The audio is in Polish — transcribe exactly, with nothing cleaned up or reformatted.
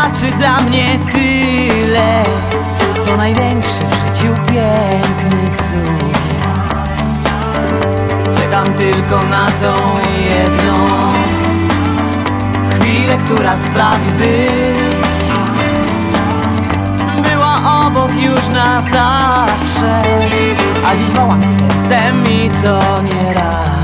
znaczy dla mnie tyle, co największy w życiu piękny cud. Czekam tylko na tą jedną chwilę, która sprawi, by była obok już na zawsze. A dziś wołam sercem i to nie raz.